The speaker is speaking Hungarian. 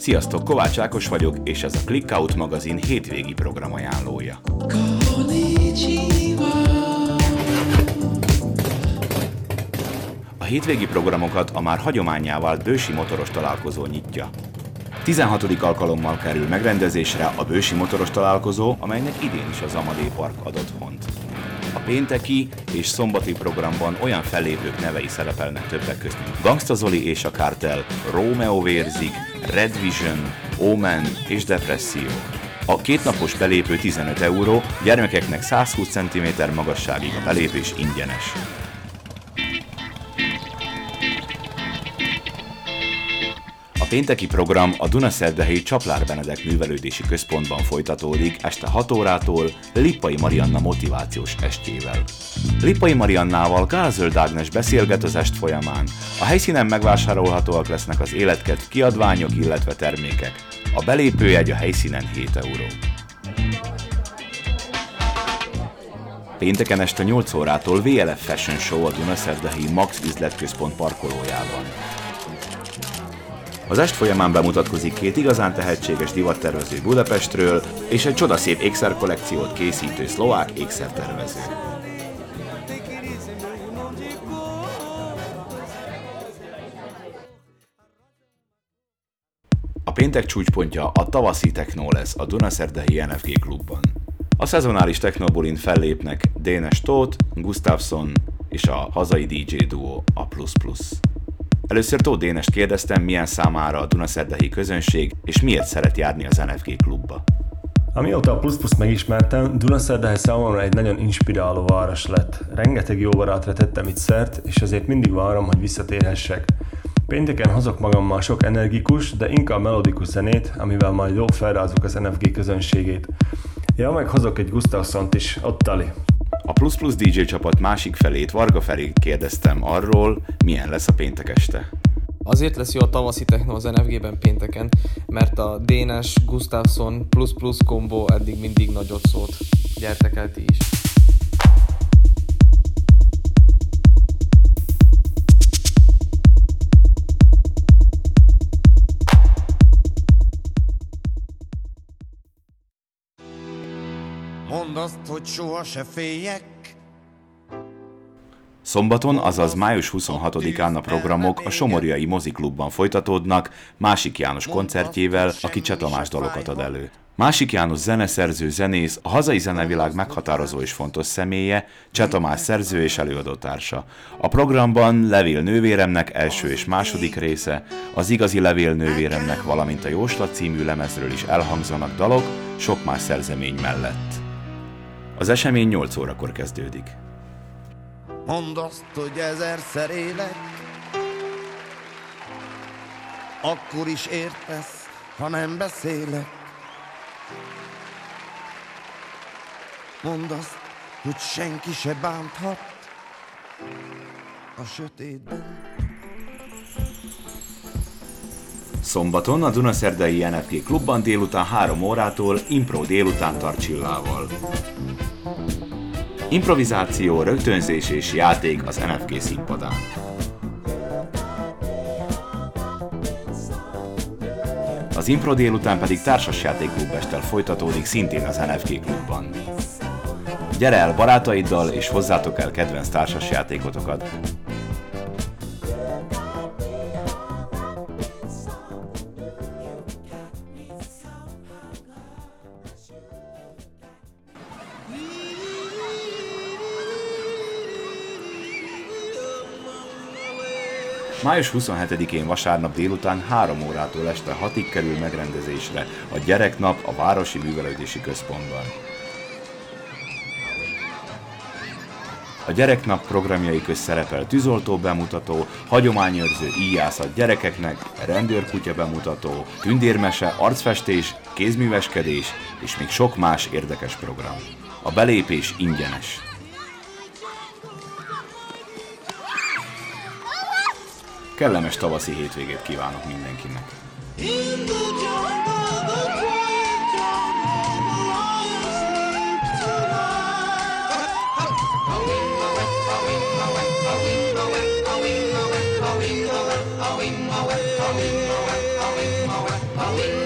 Sziasztok, Kovács Ákos vagyok, és ez a Clickout magazin hétvégi programajánlója. A hétvégi programokat a már hagyománnyá vált Bősi motoros találkozó nyitja. 16. alkalommal kerül megrendezésre a Bősi motoros találkozó, amelynek idén is az Amadé Park ad otthont. A pénteki és szombati programban olyan fellépők nevei szerepelnek többek közt, Gangsta Zoli és a Kártel, Rómeó vérzik, Red Vision, Omen és Depresszió. A kétnapos belépő 15 €, gyermekeknek 120 cm magasságig a belépés ingyenes. A pénteki program a Dunaszerdahelyi Csaplár Benedek Művelődési Központban folytatódik este 6 órától Lippai Marianna motivációs estjével. Lippai Mariannával Gálzöld Ágnes beszélget az est folyamán. A helyszínen megvásárolhatóak lesznek az életkedv kiadványok, illetve termékek. A belépőjegy a helyszínen 7 €. Pénteken este 8 órától VLF Fashion Show a Dunaszerdahelyi Max üzletközpont parkolójában. Az est folyamán bemutatkozik két igazán tehetséges divattervező Budapestről és egy csodaszép ékszerkollekciót készítő szlovák ékszertervező. A péntek csúcspontja a tavaszi technó lesz a Dunaszerdahelyi NFG klubban. A szezonális technobulin fellépnek Dénes Tóth, Gustafsson és a hazai DJ duó a Plus Plus. Először Tóth Dénest kérdeztem, milyen számára a dunaszerdahelyi közönség, és miért szeret járni az NFG klubba. Amióta a Plus Plus megismertem, Dunaszerdahely számomra egy nagyon inspiráló város lett. Rengeteg jó barátra tettem itt szert, és ezért mindig várom, hogy visszatérhessek. Pénteken hozok magammal sok energikus, de inkább melodikus zenét, amivel majd jól felrázok az NFG közönségét. Ja, meg hozok egy Gustafssont is, ott tali. A Plus Plus DJ csapat másik felét, Varga Ferit kérdeztem arról, milyen lesz a péntek este. Azért lesz jó a tavaszi techno az NFG-ben pénteken, mert a Dénes, Gustafsson, Plus Plus kombó eddig mindig nagyot szólt. Gyertek el ti is! Mondd azt, hogy soha se féljek. Szombaton, azaz május 26-án a programok a Somorjai Moziklubban folytatódnak Másik János koncertjével, aki Cseh Tamás dalokat ad elő. Másik János zeneszerző, zenész, a hazai zenevilág meghatározó és fontos személye, Cseh Tamás szerző és előadótársa. A programban Levél nővéremnek első és második része, az Igazi levél nővéremnek, valamint a Jóslat című lemezről is elhangzanak dalok, sok más szerzemény mellett. Az esemény 8 órakor kezdődik. Mondd azt, hogy 1000-szer élek, akkor is értesz, ha nem beszélek. Mondd azt, hogy senki se bánthat a sötétben. Szombaton a Dunaszerdahelyi NFG klubban délután 3 órától impro délután tart Csillával. Improvizáció, rögtönzés és játék az NFG színpadán. Az impro délután pedig társasjátékklubestel folytatódik szintén az NFG klubban. Gyere el barátaiddal és hozzátok el kedvenc társasjátékotokat. Május 27-én vasárnap délután 3 órától este 6-ig kerül megrendezésre a Gyereknap a Városi Művelődési Központban. A Gyereknap programjai közt szerepel tűzoltó bemutató, hagyományőrző íjászat gyerekeknek, rendőrkutya bemutató, tündérmese, arcfestés, kézműveskedés és még sok más érdekes program. A belépés ingyenes. Kellemes tavaszi hétvégét kívánok mindenkinek! Highway.